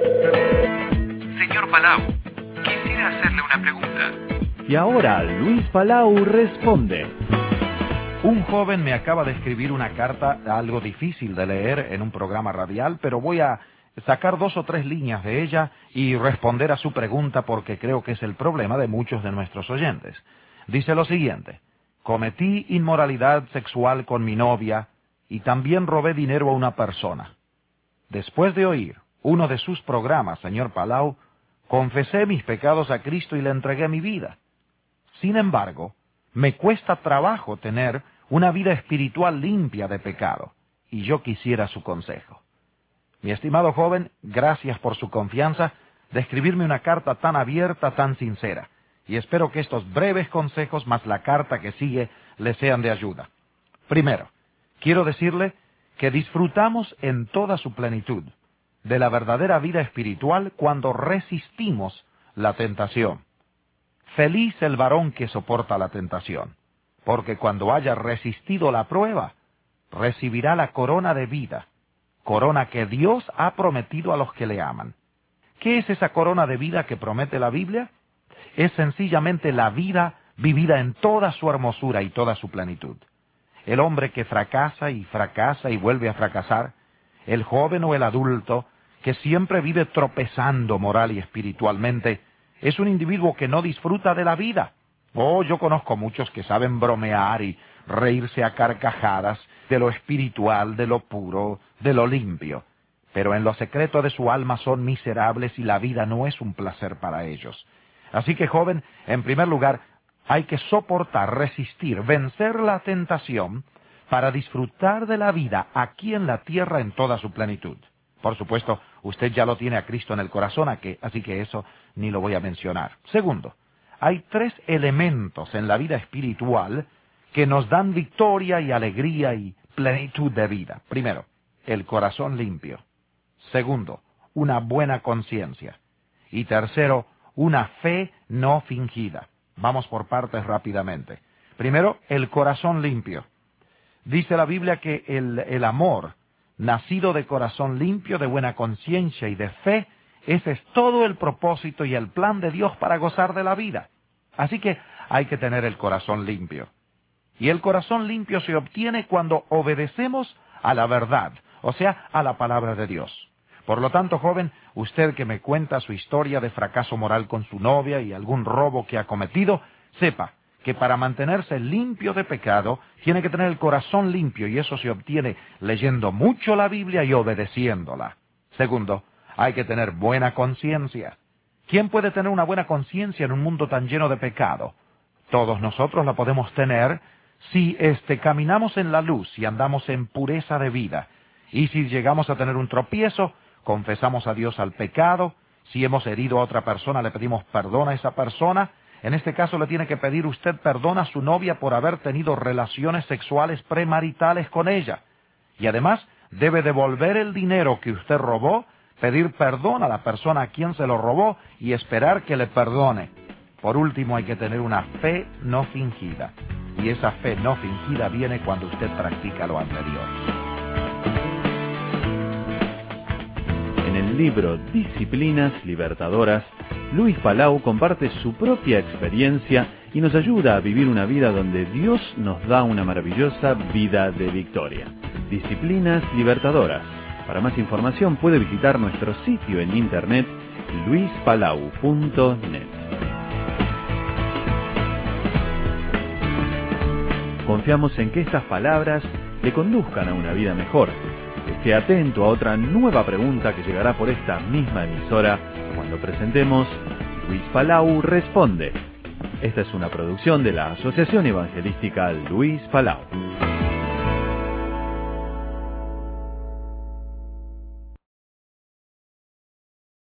Señor Palau, quisiera hacerle una pregunta. Y ahora Luis Palau responde. Un joven me acaba de escribir una carta, algo difícil de leer en un programa radial, pero voy a sacar 2 o 3 líneas de ella y responder a su pregunta porque creo que es el problema de muchos de nuestros oyentes. Dice lo siguiente: cometí inmoralidad sexual con mi novia y también robé dinero a una persona. Después de oír uno de sus programas, señor Palau, confesé mis pecados a Cristo y le entregué mi vida. Sin embargo, me cuesta trabajo tener una vida espiritual limpia de pecado, y yo quisiera su consejo. Mi estimado joven, gracias por su confianza de escribirme una carta tan abierta, tan sincera, y espero que estos breves consejos más la carta que sigue le sean de ayuda. Primero, quiero decirle que disfrutamos en toda su plenitud de la verdadera vida espiritual cuando resistimos la tentación. Feliz el varón que soporta la tentación, porque cuando haya resistido la prueba, recibirá la corona de vida, corona que Dios ha prometido a los que le aman. ¿Qué es esa corona de vida que promete la Biblia? Es sencillamente la vida vivida en toda su hermosura y toda su plenitud. El hombre que fracasa y vuelve a fracasar, el joven o el adulto que siempre vive tropezando moral y espiritualmente, es un individuo que no disfruta de la vida. Yo conozco muchos que saben bromear y reírse a carcajadas de lo espiritual, de lo puro, de lo limpio. Pero en lo secreto de su alma son miserables y la vida no es un placer para ellos. Así que, joven, en primer lugar, hay que soportar, resistir, vencer la tentación para disfrutar de la vida aquí en la tierra en toda su plenitud. Por supuesto, usted ya lo tiene a Cristo en el corazón, así que eso ni lo voy a mencionar. Segundo, hay 3 elementos en la vida espiritual que nos dan victoria y alegría y plenitud de vida. Primero, el corazón limpio. Segundo, una buena conciencia. Y tercero, una fe no fingida. Vamos por partes rápidamente. Primero, el corazón limpio. Dice la Biblia que el amor, nacido de corazón limpio, de buena conciencia y de fe, ese es todo el propósito y el plan de Dios para gozar de la vida. Así que hay que tener el corazón limpio. Y el corazón limpio se obtiene cuando obedecemos a la verdad, o sea, a la palabra de Dios. Por lo tanto, joven, usted que me cuenta su historia de fracaso moral con su novia y algún robo que ha cometido, sepa que para mantenerse limpio de pecado, tiene que tener el corazón limpio, y eso se obtiene leyendo mucho la Biblia y obedeciéndola. Segundo, hay que tener buena conciencia. ¿Quién puede tener una buena conciencia en un mundo tan lleno de pecado? Todos nosotros la podemos tener si caminamos en la luz y andamos en pureza de vida. Y si llegamos a tener un tropiezo, confesamos a Dios al pecado. Si hemos herido a otra persona, le pedimos perdón a esa persona. En este caso le tiene que pedir usted perdón a su novia por haber tenido relaciones sexuales premaritales con ella. Y además debe devolver el dinero que usted robó, pedir perdón a la persona a quien se lo robó y esperar que le perdone. Por último, hay que tener una fe no fingida. Y esa fe no fingida viene cuando usted practica lo anterior. En el libro Disciplinas Libertadoras, Luis Palau comparte su propia experiencia y nos ayuda a vivir una vida donde Dios nos da una maravillosa vida de victoria. Disciplinas Libertadoras. Para más información puede visitar nuestro sitio en internet luispalau.net. Confiamos en que estas palabras le conduzcan a una vida mejor. Esté atento a otra nueva pregunta que llegará por esta misma emisora cuando presentemos Luis Palau Responde. Esta es una producción de la Asociación Evangelística Luis Palau.